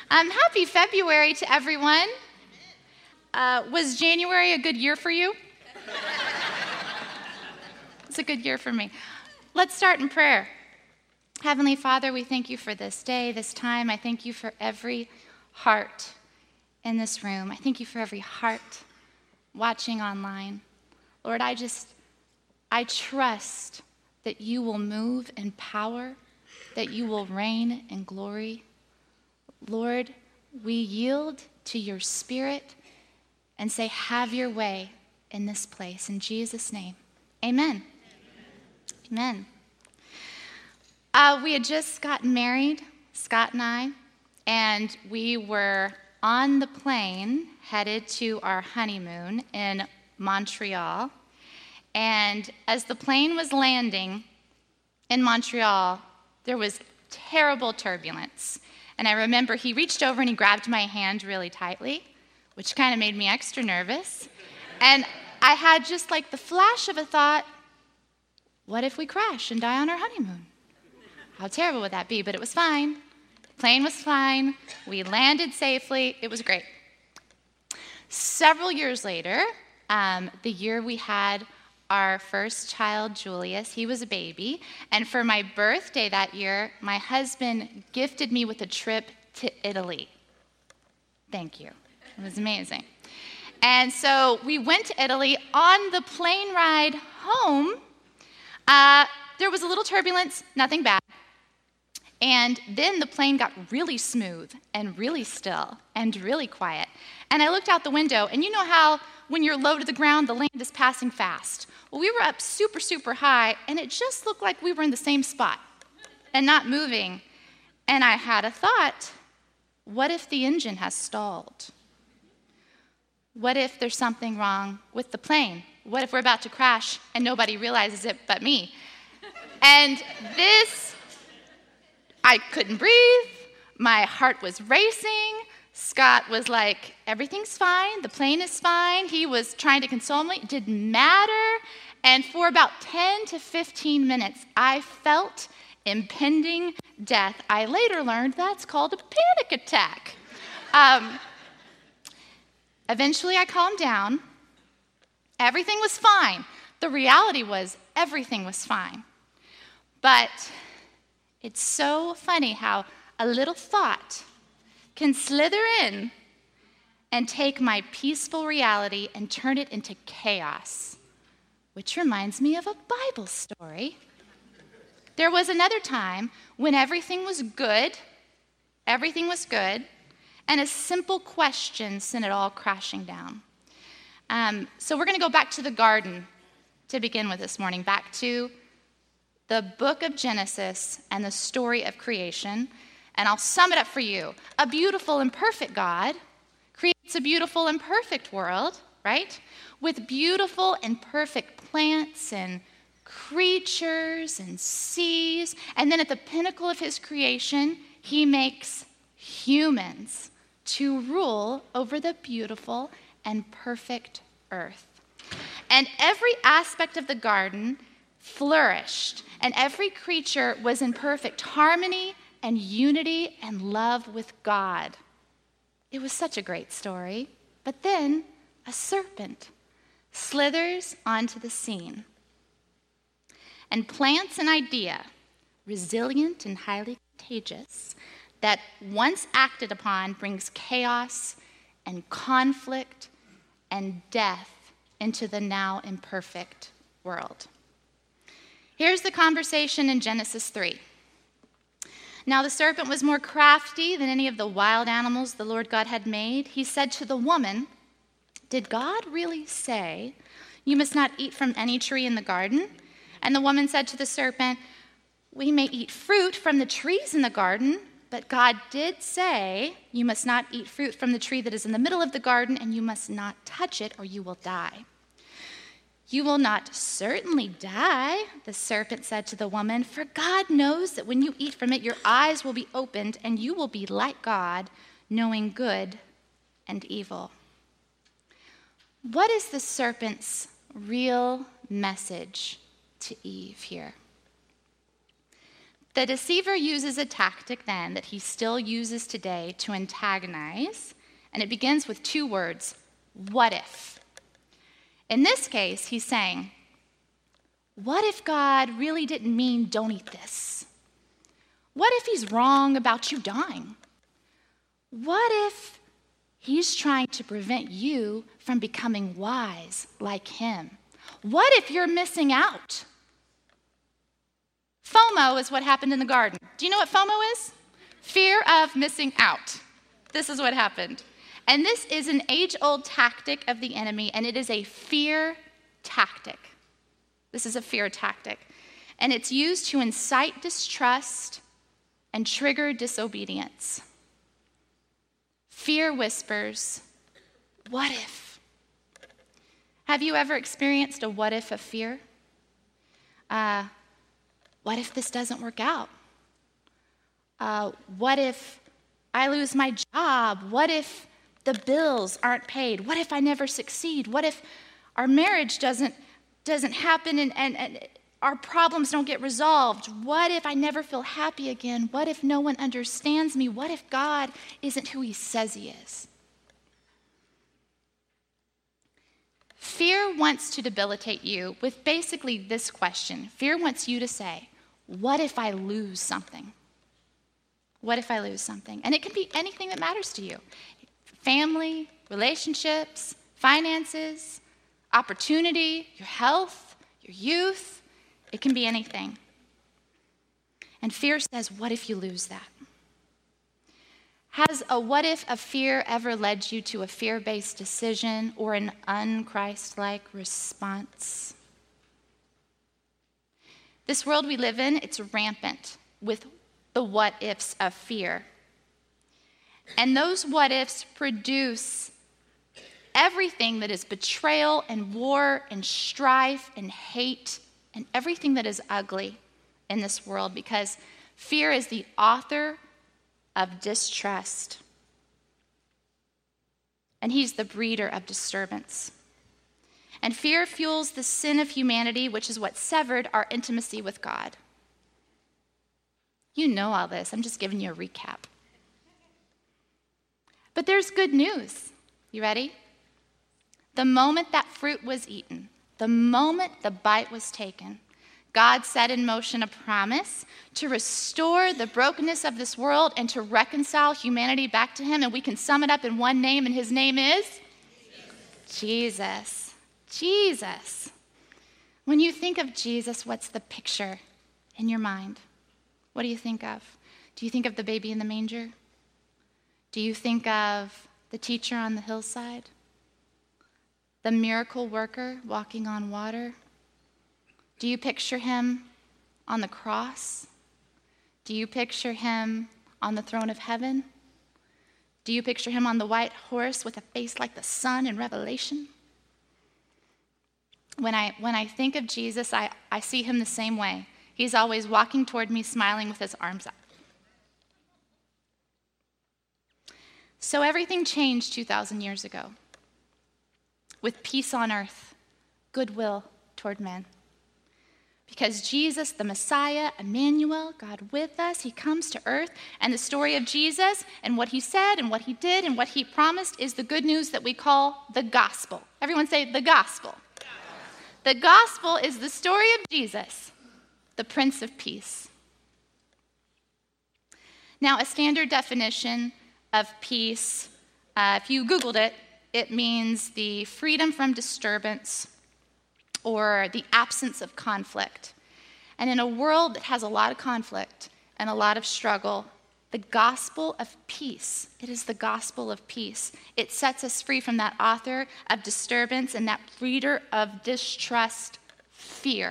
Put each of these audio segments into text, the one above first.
Happy February to everyone. Was January a good year for you? It's a good year for me. Let's start in prayer. Heavenly Father, we thank you for this day, this time. I thank you for every heart in this room. I thank you for every heart watching online. Lord, I trust that you will move in power, that you will reign in glory. Lord, we yield to your Spirit and say, have your way in this place. In Jesus' name, amen. Amen. We had just gotten married, Scott and I, and we were on the plane headed to our honeymoon in Montreal. And as the plane was landing in Montreal, there was terrible turbulence. And I remember he reached over and he grabbed my hand really tightly, which kind of made me extra nervous. And I had just like the flash of a thought, what if we crash and die on our honeymoon? How terrible would that be? But it was fine. The plane was fine. We landed safely. It was great. Several years later, the year we had our first child, Julius, he was a baby. And for my birthday that year, my husband gifted me with a trip to Italy. Thank you. It was amazing. And so we went to Italy. On the plane ride home, there was a little turbulence, nothing bad. And then the plane got really smooth and really still and really quiet. And I looked out the window, and you know how when you're low to the ground, the land is passing fast. Well, we were up super, super high, and it just looked like we were in the same spot and not moving. And I had a thought, what if the engine has stalled? What if there's something wrong with the plane? What if we're about to crash and nobody realizes it but me? And I couldn't breathe. My heart was racing. Scott was like, everything's fine. The plane is fine. He was trying to console me. It didn't matter. And for about 10 to 15 minutes, I felt impending death. I later learned that's called a panic attack. Eventually, I calmed down. Everything was fine. The reality was everything was fine. But it's so funny how a little thought can slither in and take my peaceful reality and turn it into chaos, which reminds me of a Bible story. There was another time when everything was good, and a simple question sent it all crashing down. So we're going to go back to the garden to begin with this morning, back to the book of Genesis and the story of creation. And I'll sum it up for you. A beautiful and perfect God creates a beautiful and perfect world, right? With beautiful and perfect plants and creatures and seas. And then at the pinnacle of his creation, he makes humans to rule over the beautiful and perfect earth. And every aspect of the garden flourished, and every creature was in perfect harmony and unity and love with God. It was such a great story. But then a serpent slithers onto the scene and plants an idea, resilient and highly contagious, that once acted upon brings chaos and conflict and death into the now imperfect world. Here's the conversation in Genesis 3. Now the serpent was more crafty than any of the wild animals the Lord God had made. He said to the woman, "Did God really say, 'You must not eat from any tree in the garden?' And the woman said to the serpent, 'We may eat fruit from the trees in the garden, but God did say, you must not eat fruit from the tree that is in the middle of the garden, and you must not touch it or you will die.' 'You will not certainly die,' the serpent said to the woman, 'for God knows that when you eat from it, your eyes will be opened and you will be like God, knowing good and evil.'" What is the serpent's real message to Eve here? The deceiver uses a tactic then that he still uses today to antagonize, and it begins with two words, what if? In this case, he's saying, what if God really didn't mean don't eat this? What if he's wrong about you dying? What if he's trying to prevent you from becoming wise like him? What if you're missing out? FOMO is what happened in the garden. Do you know what FOMO is? Fear of missing out. This is what happened. And this is an age-old tactic of the enemy, and it is a fear tactic. This is a fear tactic. And it's used to incite distrust and trigger disobedience. Fear whispers, what if? Have you ever experienced a what if of fear? What if this doesn't work out? What if I lose my job? What if the bills aren't paid? What if I never succeed? What if our marriage doesn't happen and our problems don't get resolved? What if I never feel happy again? What if no one understands me? What if God isn't who he says he is? Fear wants to debilitate you with basically this question. Fear wants you to say, what if I lose something? What if I lose something? And it can be anything that matters to you. Family, relationships, finances, opportunity, your health, your youth. It can be anything. And fear says, what if you lose that? Has a what if of fear ever led you to a fear-based decision or an un-Christ-like response? This world we live in, it's rampant with the what ifs of fear. And those what ifs produce everything that is betrayal and war and strife and hate and everything that is ugly in this world, because fear is the author of distrust. And he's the breeder of disturbance. And fear fuels the sin of humanity, which is what severed our intimacy with God. You know all this. I'm just giving you a recap. But there's good news. You ready? The moment that fruit was eaten, the moment the bite was taken, God set in motion a promise to restore the brokenness of this world and to reconcile humanity back to him. And we can sum it up in one name, and his name is Jesus. Jesus. When you think of Jesus, what's the picture in your mind? What do you think of? Do you think of the baby in the manger? Do you think of the teacher on the hillside? The miracle worker walking on water? Do you picture him on the cross? Do you picture him on the throne of heaven? Do you picture him on the white horse with a face like the sun in Revelation? When I think of Jesus, I see him the same way. He's always walking toward me, smiling with his arms up. So everything changed 2,000 years ago with peace on earth, goodwill toward men. Because Jesus, the Messiah, Emmanuel, God with us, he comes to earth, and the story of Jesus and what he said and what he did and what he promised is the good news that we call the gospel. Everyone say the gospel. The gospel is the story of Jesus, the Prince of Peace. Now, a standard definition of peace, if you Googled it, it means the freedom from disturbance or the absence of conflict. And in a world that has a lot of conflict and a lot of struggle, the gospel of peace, it is the gospel of peace. It sets us free from that author of disturbance and that breeder of distrust, fear.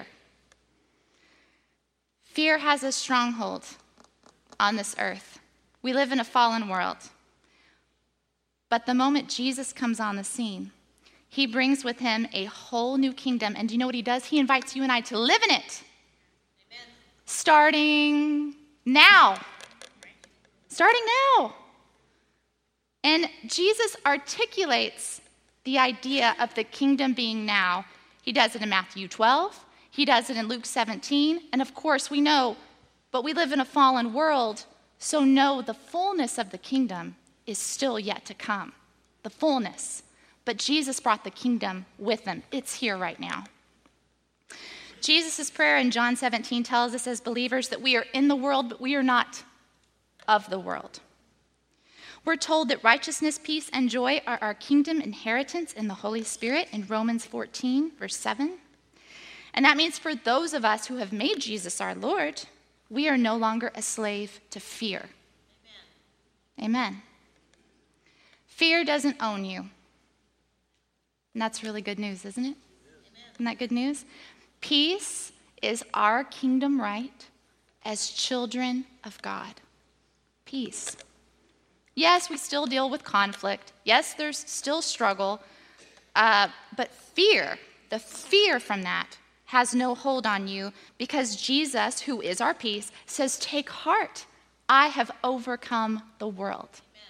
Fear has a stronghold on this earth. We live in a fallen world. But the moment Jesus comes on the scene, he brings with him a whole new kingdom. And do you know what he does? He invites you and I to live in it. Amen. Starting now. Starting now. And Jesus articulates the idea of the kingdom being now. He does it in Matthew 12. He does it in Luke 17. And of course, we know But we live in a fallen world, so no, the fullness of the kingdom is still yet to come. The fullness. But Jesus brought the kingdom with him. It's here right now. Jesus' prayer in John 17 tells us as believers that we are in the world, but we are not of the world. We're told that righteousness, peace, and joy are our kingdom inheritance in the Holy Spirit in Romans 14, verse 7. And that means for those of us who have made Jesus our Lord, we are no longer a slave to fear. Amen. Fear doesn't own you. And that's really good news, isn't it? Isn't that good news? Peace is our kingdom right as children of God. Peace. Yes, we still deal with conflict. Yes, there's still struggle. But fear, the fear from that, has no hold on you because Jesus, who is our peace, says, take heart. I have overcome the world. Amen.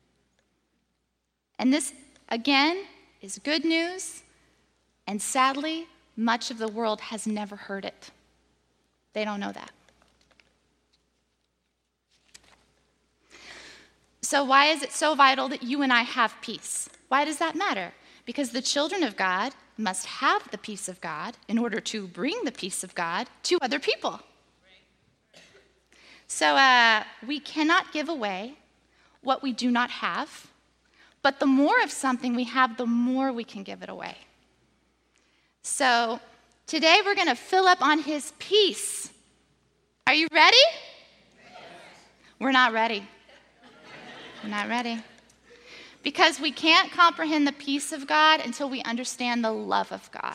And this, again, is good news. And sadly, much of the world has never heard it. They don't know that. So why is it so vital that you and I have peace? Why does that matter? Because the children of God must have the peace of God in order to bring the peace of God to other people. So we cannot give away what we do not have, but the more of something we have, the more we can give it away. So today we're going to fill up on his peace. Are you ready? Yes. We're not ready. We're not ready. Because we can't comprehend the peace of God until we understand the love of God.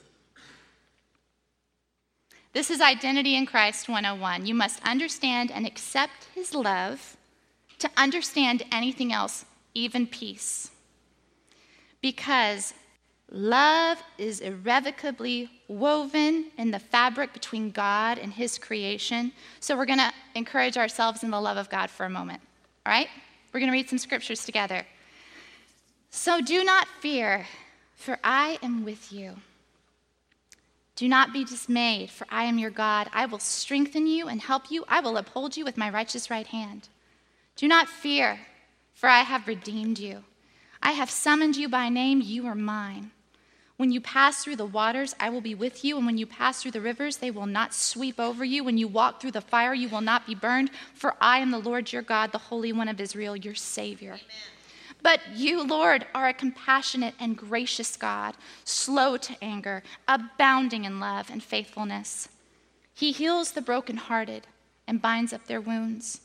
This is Identity in Christ 101. You must understand and accept his love to understand anything else, even peace. Because love is irrevocably woven in the fabric between God and his creation. So we're going to encourage ourselves in the love of God for a moment. All right? We're going to read some scriptures together. So do not fear, for I am with you. Do not be dismayed, for I am your God. I will strengthen you and help you. I will uphold you with my righteous right hand. Do not fear, for I have redeemed you. I have summoned you by name. You are mine. When you pass through the waters, I will be with you. And when you pass through the rivers, they will not sweep over you. When you walk through the fire, you will not be burned. For I am the Lord your God, the Holy One of Israel, your Savior. Amen. But you, Lord, are a compassionate and gracious God, slow to anger, abounding in love and faithfulness. He heals the brokenhearted and binds up their wounds.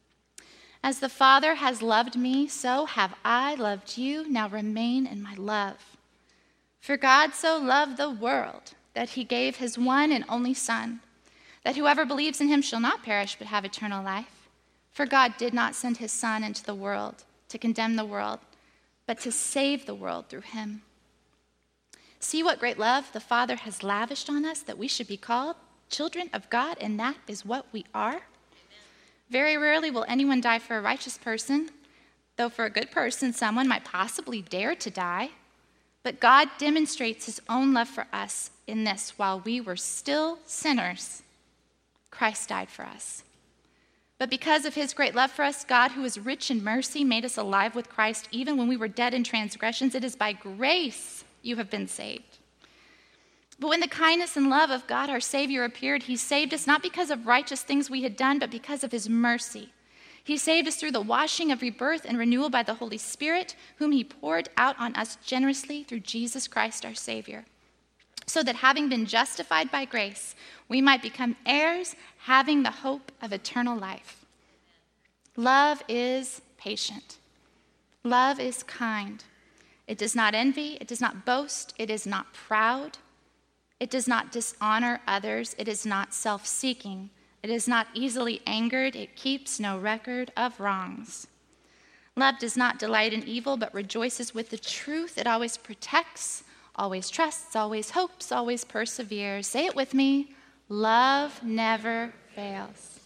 As the Father has loved me, so have I loved you. Now remain in my love. For God so loved the world that he gave his one and only Son, that whoever believes in him shall not perish but have eternal life. For God did not send his Son into the world to condemn the world, but to save the world through him. See what great love the Father has lavished on us, that we should be called children of God, and that is what we are. Amen. Very rarely will anyone die for a righteous person, though for a good person someone might possibly dare to die. But God demonstrates his own love for us in this: while we were still sinners, Christ died for us. But because of his great love for us, God, who is rich in mercy, made us alive with Christ even when we were dead in transgressions. It is by grace you have been saved. But when the kindness and love of God, our Savior, appeared, he saved us not because of righteous things we had done, but because of his mercy. He saved us through the washing of rebirth and renewal by the Holy Spirit, whom he poured out on us generously through Jesus Christ, our Savior, so that having been justified by grace, we might become heirs, having the hope of eternal life. Love is patient. Love is kind. It does not envy. It does not boast. It is not proud. It does not dishonor others. It is not self-seeking. It is not easily angered. It keeps no record of wrongs. Love does not delight in evil, but rejoices with the truth. It always protects, always trusts, always hopes, always perseveres. Say it with me. Love never fails.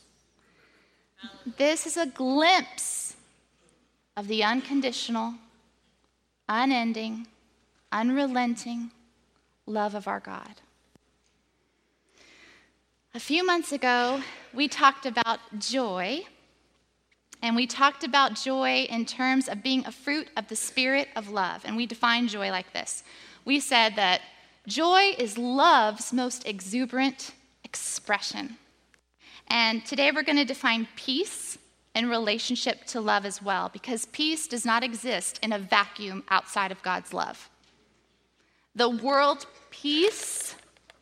This is a glimpse of the unconditional, unending, unrelenting love of our God. A few months ago, we talked about joy, and we talked about joy in terms of being a fruit of the Spirit of love, and we defined joy like this. We said that joy is love's most exuberant expression. And today we're going to define peace in relationship to love as well, because peace does not exist in a vacuum outside of God's love. The world peace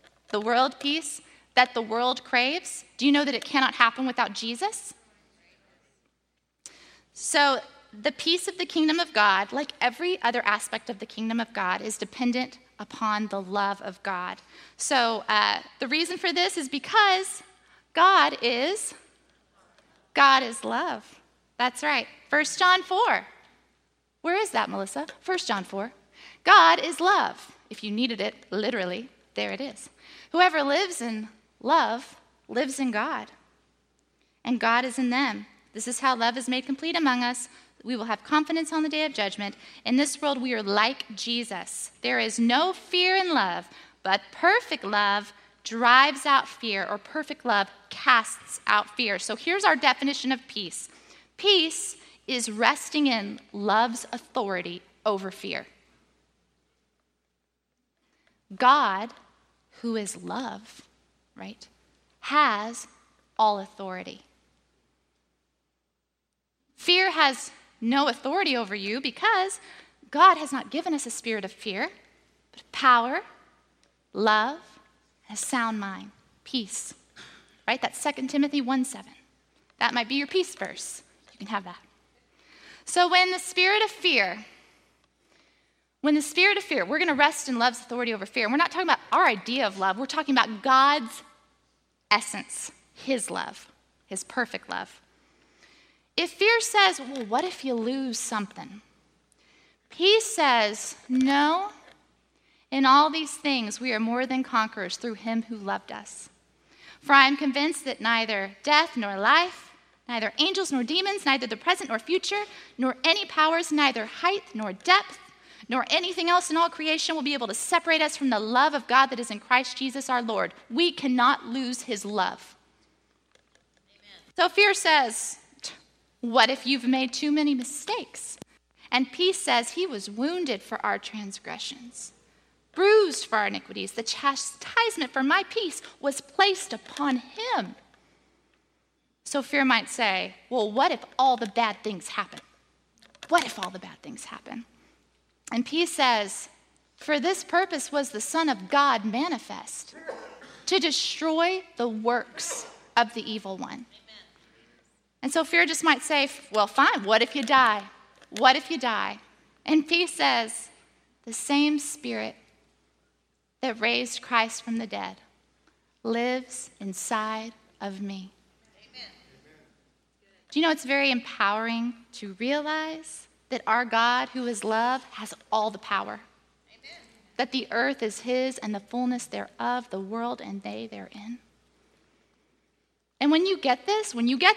that the world craves, do you know that it cannot happen without Jesus? So the peace of the kingdom of God, like every other aspect of the kingdom of God, is dependent upon the love of God. So the reason for this is because God is love. That's right. 1 John 4. Where is that, Melissa? 1 John 4. God is love. If you needed it, literally, there it is. Whoever lives in love lives in God, and God is in them. This is how love is made complete among us. We will have confidence on the day of judgment. In this world, we are like Jesus. There is no fear in love, but perfect love drives out fear, or perfect love casts out fear. So here's our definition of peace. Peace is resting in love's authority over fear. God, who is love, right, has all authority. Fear has no authority over you because God has not given us a spirit of fear, but of power, love, and a sound mind, peace. Right? That's 2 Timothy 1:7. That might be your peace verse. You can have that. So when the spirit of fear, we're going to rest in love's authority over fear. And we're not talking about our idea of love. We're talking about God's essence, his love, his perfect love. If fear says, well, what if you lose something? Peace says, no, in all these things we are more than conquerors through him who loved us. For I am convinced that neither death nor life, neither angels nor demons, neither the present nor future, nor any powers, neither height nor depth, nor anything else in all creation will be able to separate us from the love of God that is in Christ Jesus our Lord. We cannot lose his love. Amen. So fear says, what if you've made too many mistakes? And peace says he was wounded for our transgressions, bruised for our iniquities. The chastisement for my peace was placed upon him. So fear might say, well, what if all the bad things happen? What if all the bad things happen? And peace says, for this purpose was the Son of God manifest, to destroy the works of the evil one. Amen. And so fear just might say, well, fine, what if you die? What if you die? And peace says, the same Spirit that raised Christ from the dead lives inside of me. Amen. Do you know it's very empowering to realize that our God, who is love, has all the power? Amen. That the earth is his and the fullness thereof, the world and they therein. And when you get this,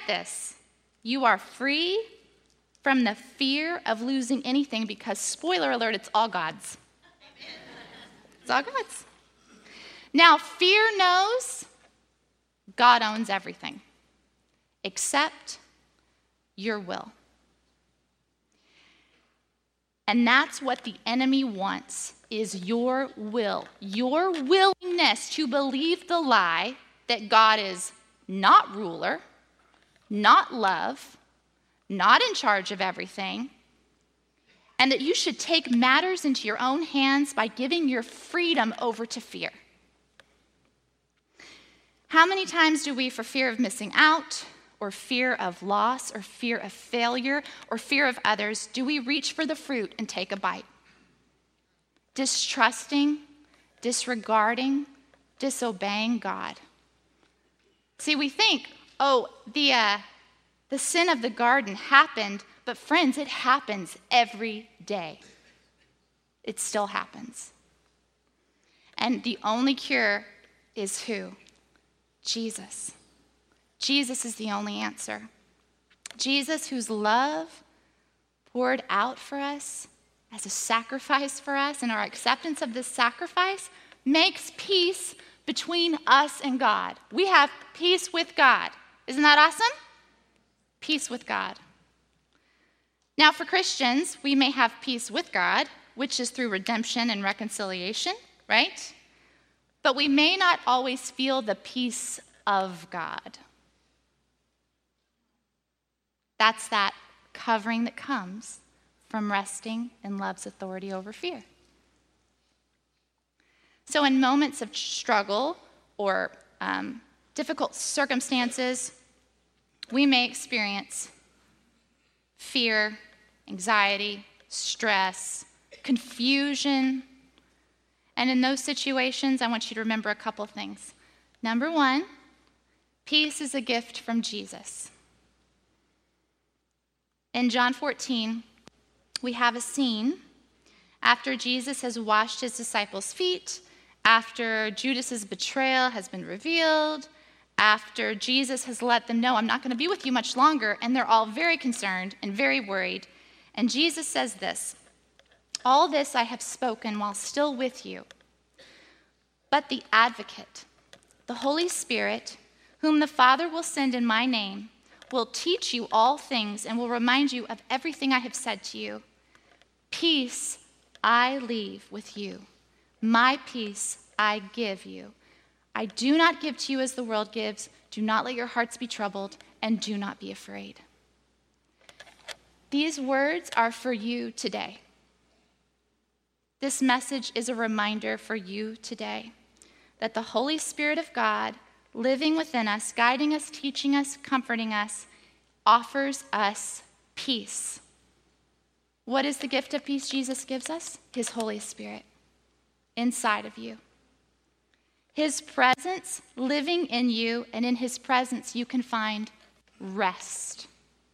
you are free from the fear of losing anything because, spoiler alert, it's all God's. Amen. It's all God's. Now, fear knows God owns everything except your will. And that's what the enemy wants, is your will, your willingness to believe the lie that God is not ruler, not love, not in charge of everything, and that you should take matters into your own hands by giving your freedom over to fear. How many times do we, for fear of missing out, or fear of loss, or fear of failure, or fear of others, do we reach for the fruit and take a bite? Distrusting, disregarding, disobeying God. See, we think, the sin of the garden happened, but friends, it happens every day. It still happens. And the only cure is who? Jesus. Jesus is the only answer. Jesus, whose love poured out for us as a sacrifice for us, and our acceptance of this sacrifice makes peace between us and God. We have peace with God. Isn't that awesome? Peace with God. Now, for Christians, we may have peace with God, which is through redemption and reconciliation, right? But we may not always feel the peace of God. That's that covering that comes from resting in love's authority over fear. So in moments of struggle or difficult circumstances, we may experience fear, anxiety, stress, confusion. And in those situations, I want you to remember a couple things. Number one, peace is a gift from Jesus. In John 14, we have a scene after Jesus has washed his disciples' feet, after Judas's betrayal has been revealed, after Jesus has let them know, I'm not going to be with you much longer, and they're all very concerned and very worried. And Jesus says this, all this I have spoken while still with you. But the advocate, the Holy Spirit, whom the Father will send in my name, will teach you all things and will remind you of everything I have said to you. Peace I leave with you. My peace I give you. I do not give to you as the world gives. Do not let your hearts be troubled, and do not be afraid. These words are for you today. This message is a reminder for you today that the Holy Spirit of God, living within us, guiding us, teaching us, comforting us, offers us peace. What is the gift of peace Jesus gives us? His Holy Spirit inside of you. His presence living in you, and in his presence you can find rest.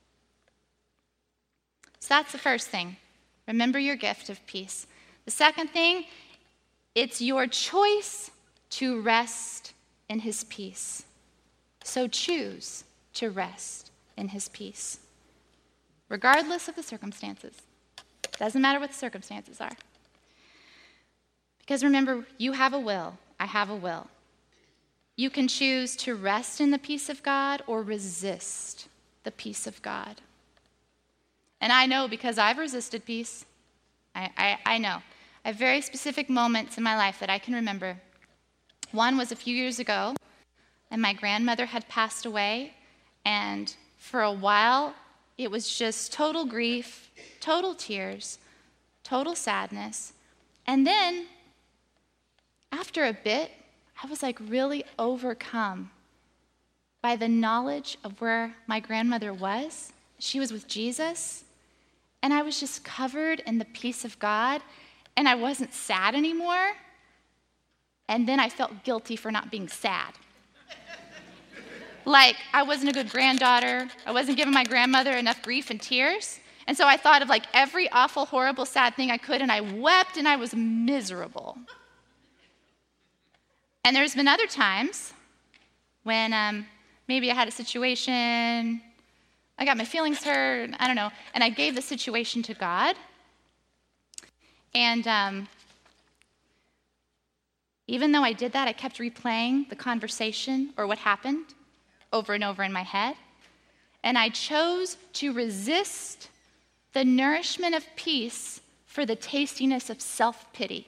So that's the first thing. Remember your gift of peace. The second thing, it's your choice to rest in his peace. So choose to rest in his peace, regardless of the circumstances. Doesn't matter what the circumstances are. Because remember, you have a will. I have a will. You can choose to rest in the peace of God or resist the peace of God. And I know because I've resisted peace. I know. I have very specific moments in my life that I can remember. One was a few years ago, and my grandmother had passed away, and for a while, it was just total grief, total tears, total sadness. And then, after a bit, I was like really overcome by the knowledge of where my grandmother was. She was with Jesus, and I was just covered in the peace of God, and I wasn't sad anymore. And then I felt guilty for not being sad. Like I wasn't a good granddaughter. I wasn't giving my grandmother enough grief and tears. And so I thought of like every awful, horrible, sad thing I could, and I wept and I was miserable. And there's been other times when maybe I had a situation, I got my feelings hurt, I don't know, and I gave the situation to God. And even though I did that, I kept replaying the conversation or what happened over and over in my head. And I chose to resist the nourishment of peace for the tastiness of self-pity.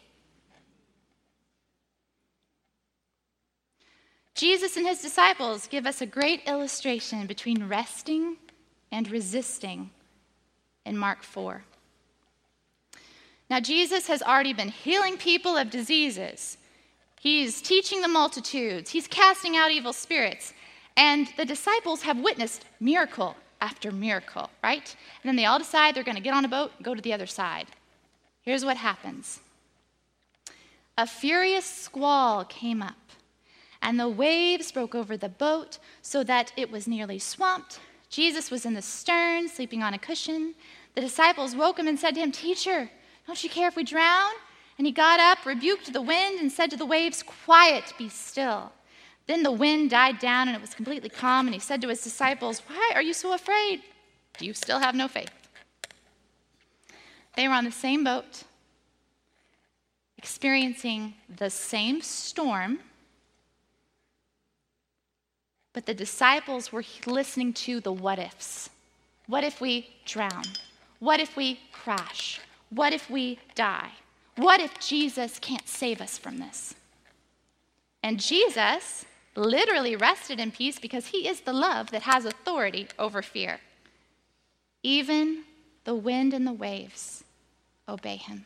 Jesus and his disciples give us a great illustration between resting and resisting in Mark 4. Now, Jesus has already been healing people of diseases. He's teaching the multitudes. He's casting out evil spirits. And the disciples have witnessed miracle after miracle, right? And then they all decide they're going to get on a boat and go to the other side. Here's what happens. A furious squall came up, and the waves broke over the boat so that it was nearly swamped. Jesus was in the stern, sleeping on a cushion. The disciples woke him and said to him, "Teacher, don't you care if we drown?" And he got up, rebuked the wind, and said to the waves, "Quiet, be still." Then the wind died down, and it was completely calm, and he said to his disciples, "Why are you so afraid? Do you still have no faith?" They were on the same boat, experiencing the same storm, But the disciples were listening to the what ifs. What if we drown? What if we crash? What if we die? What if Jesus can't save us from this? And Jesus literally rested in peace because he is the love that has authority over fear. Even the wind and the waves obey him.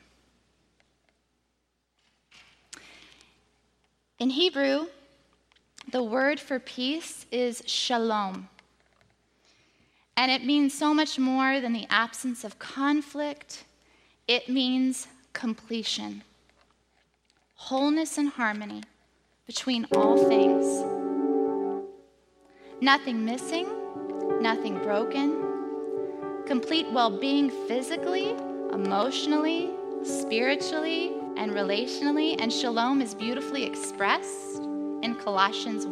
In Hebrew, the word for peace is shalom. And it means so much more than the absence of conflict. It means completion, wholeness and harmony between all things. Nothing missing, nothing broken. Complete well-being physically, emotionally, spiritually, and relationally. And shalom is beautifully expressed in Colossians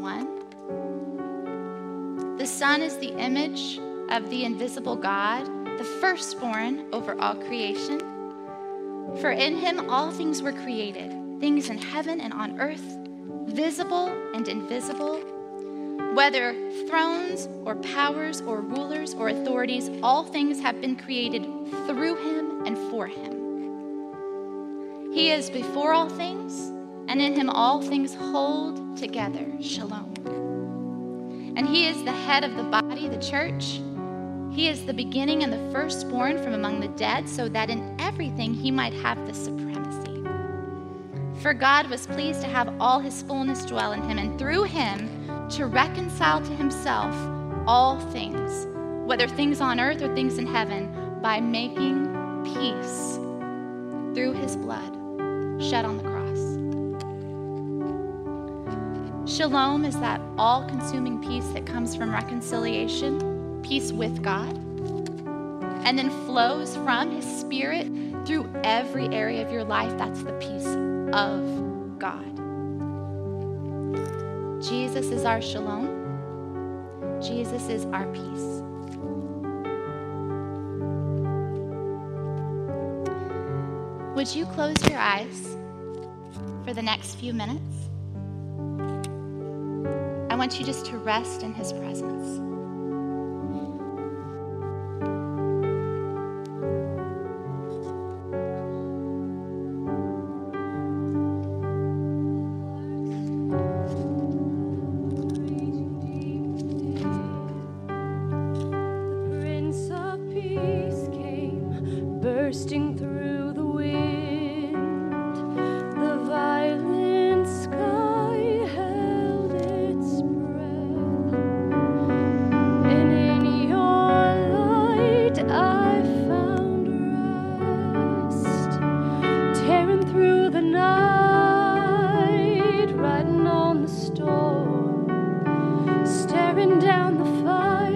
1. The Son is the image of the invisible God, the firstborn over all creation. For in him all things were created, things in heaven and on earth, visible and invisible. Whether thrones or powers or rulers or authorities, all things have been created through him and for him. He is before all things, and in him all things hold together. Shalom. And he is the head of the body, the church. He is the beginning and the firstborn from among the dead, so that in everything he might have the supremacy. For God was pleased to have all his fullness dwell in him, and through him to reconcile to himself all things, whether things on earth or things in heaven, by making peace through his blood shed on the cross. Shalom is that all-consuming peace that comes from reconciliation, peace with God, and then flows from his Spirit through every area of your life. That's the peace of God. Jesus is our shalom. Jesus is our peace. Would you close your eyes for the next few minutes? I want you just to rest in his presence. Bursting through the wind, the violent sky held its breath, and in your light I found rest, tearing through the night, riding on the storm, staring down the fight.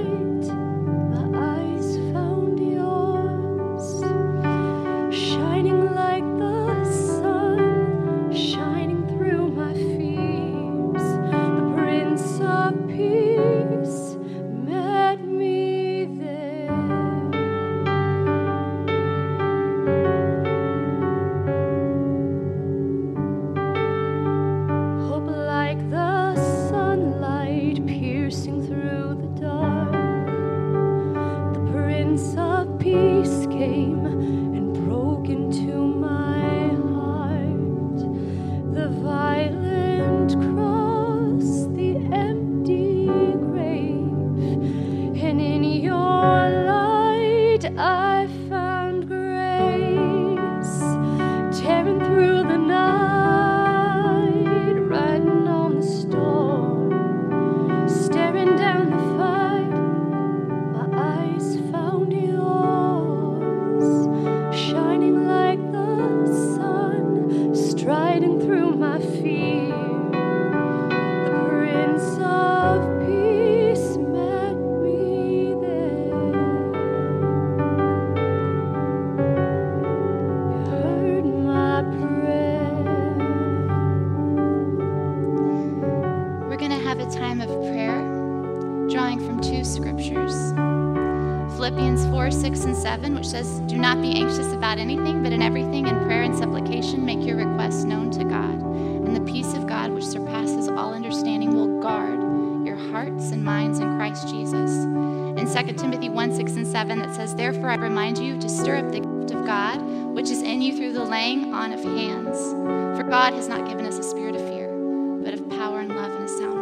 Philippians 4:6-7, which says, "Do not be anxious about anything, but in everything, in prayer and supplication, make your requests known to God. And the peace of God, which surpasses all understanding, will guard your hearts and minds in Christ Jesus. In 2 Timothy 1, 6 and 7, it says, "Therefore I remind you to stir up the gift of God, which is in you through the laying on of hands. For God has not given us a spirit of fear, but of power and love and a sound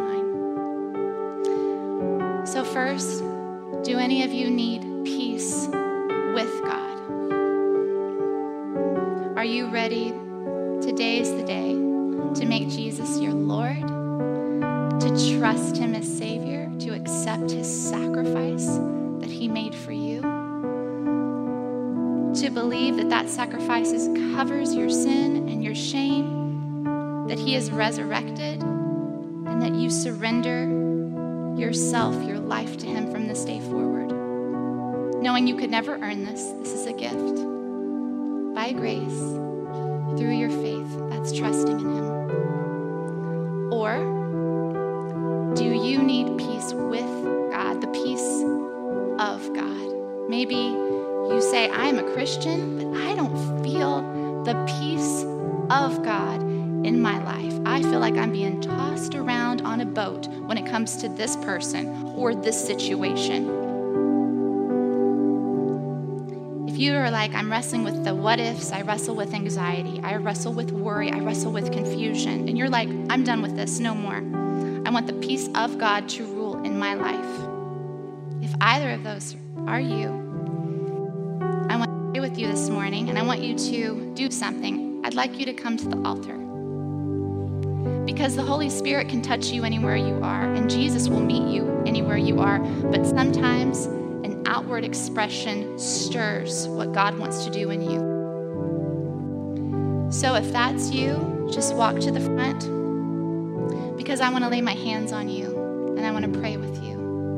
mind." So first, do any of you need peace with God? Are you ready? Today is the day to make Jesus your Lord, to trust him as Savior, to accept his sacrifice that he made for you, to believe that that sacrifice covers your sin and your shame, that he is resurrected, and that you surrender yourself, your life to him from this day forward, knowing you could never earn this. This is a gift by grace through your faith. That's trusting in him. Or do you need peace with God, the peace of God? Maybe you say, I am a Christian, but I don't feel the peace of God in my life. I feel like I'm being tossed around on a boat when it comes to this person or this situation. If you are like, I'm wrestling with the what ifs, I wrestle with anxiety, I wrestle with worry, I wrestle with confusion, and you're like, I'm done with this, no more. I want the peace of God to rule in my life. If either of those are you, I want to pray with you this morning, and I want you to do something. I'd like you to come to the altar, because the Holy Spirit can touch you anywhere you are, and Jesus will meet you anywhere you are, but sometimes an outward expression stirs what God wants to do in you. So if that's you, just walk to the front, because I want to lay my hands on you and I want to pray with you.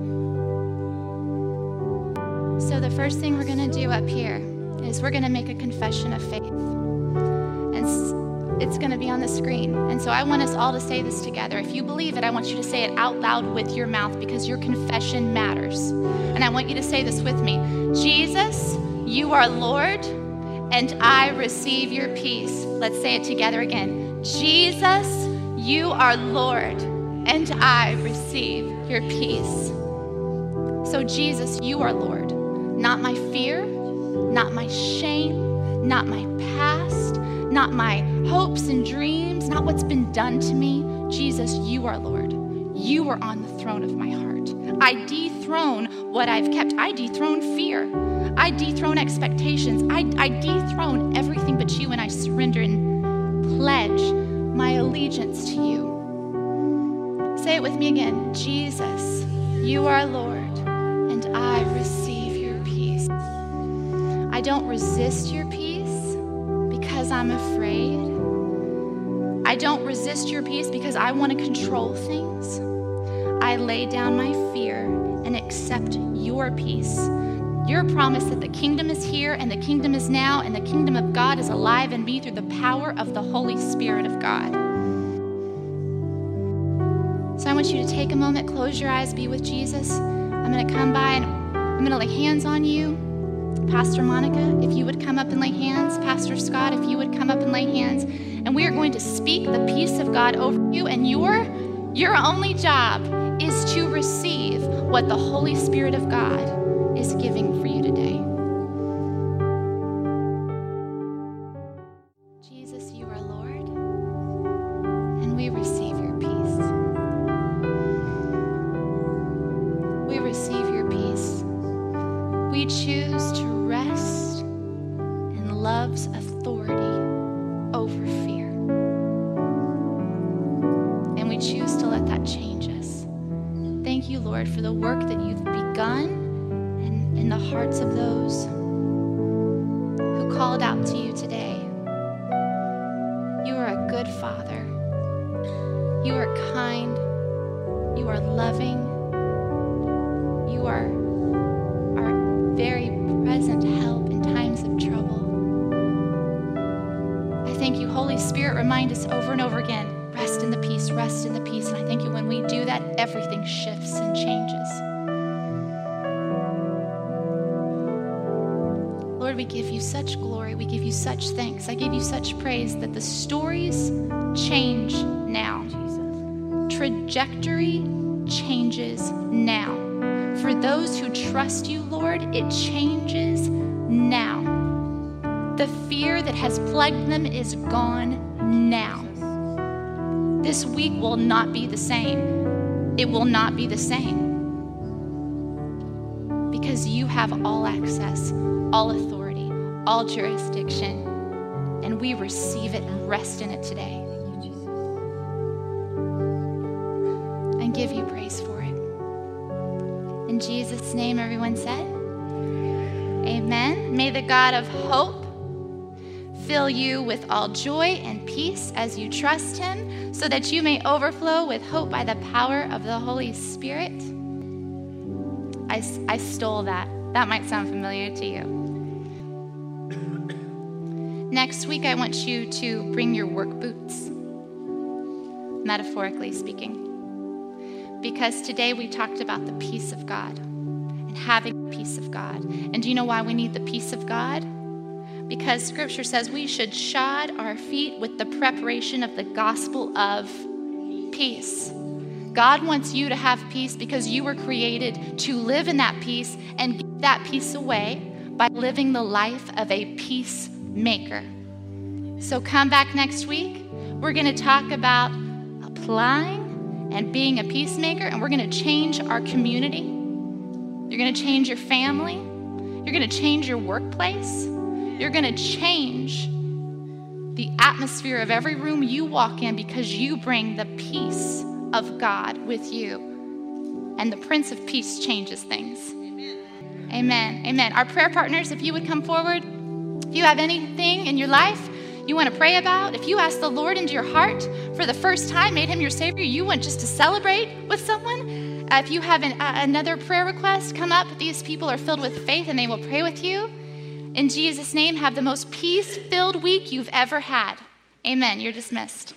So the first thing we're going to do up here is we're going to make a confession of faith. And it's going to be on the screen. And so I want us all to say this together. If you believe it, I want you to say it out loud with your mouth, because your confession matters. And I want you to say this with me. Jesus, you are Lord, and I receive your peace. Let's say it together again. Jesus, you are Lord, and I receive your peace. So Jesus, you are Lord. Not my fear, not my shame, not my past, not my hopes and dreams, not what's been done to me. Jesus, you are Lord. You are on the throne of my heart. I dethrone what I've kept. I dethrone fear. I dethrone expectations. I dethrone everything but you, and I surrender and pledge my allegiance to you. Say it with me again. Jesus, you are Lord, and I receive your peace. I don't resist your peace because I'm afraid. I don't resist your peace because I want to control things. I lay down my fear and accept your peace. Your promise that the kingdom is here and the kingdom is now and the kingdom of God is alive in me through the power of the Holy Spirit of God. So I want you to take a moment, close your eyes, be with Jesus. I'm going to come by and I'm going to lay hands on you. Pastor Monica, if you would come up and lay hands. Pastor Scott, if you would come up and lay hands. And we are going to speak the peace of God over you, and your only job is to receive what the Holy Spirit of God is giving for you today. Jesus, you are Lord, and we receive your peace. We receive your peace. We choose to rest in love's authority over fear. And we choose to let that change us. Thank you, Lord, for the work that you've begun in the hearts of those who called out to you today. You are a good Father. You are kind. You are loving. You are our very present help in times of trouble. I thank you, Holy Spirit, remind us over and over again, rest in the peace, rest in the peace. And I thank you when we do that, everything shifts and changes. Lord, we give you such glory. We give you such thanks. I give you such praise that the stories change now. Jesus. Trajectory changes now. For those who trust you, Lord, it changes now. The fear that has plagued them is gone now. This week will not be the same. It will not be the same. Because you have all access, all authority, all jurisdiction, and we receive it and rest in it today. And give you praise for it. In Jesus' name, everyone said, amen. May the God of hope fill you with all joy and peace as you trust him, so that you may overflow with hope by the power of the Holy Spirit. I stole that. That might sound familiar to you. Next week, I want you to bring your work boots, metaphorically speaking, because today we talked about the peace of God and having the peace of God. And do you know why we need the peace of God? Because Scripture says we should shod our feet with the preparation of the gospel of peace. God wants you to have peace because you were created to live in that peace and give that peace away by living the life of a peacemaker. So come back next week. We're going to talk about applying and being a peacemaker, and we're going to change our community. You're going to change your family. You're going to change your workplace. You're going to change the atmosphere of every room you walk in because you bring the peace of God with you. And the Prince of Peace changes things. Amen. Amen. Our prayer partners, if you would come forward. If you have anything in your life you want to pray about, if you ask the Lord into your heart for the first time, made him your Savior, you want just to celebrate with someone. If you have another prayer request, come up. These people are filled with faith and they will pray with you. In Jesus' name, have the most peace-filled week you've ever had. Amen. You're dismissed.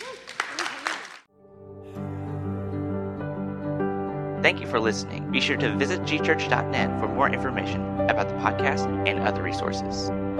Thank you for listening. Be sure to visit gchurch.net for more information about the podcast and other resources.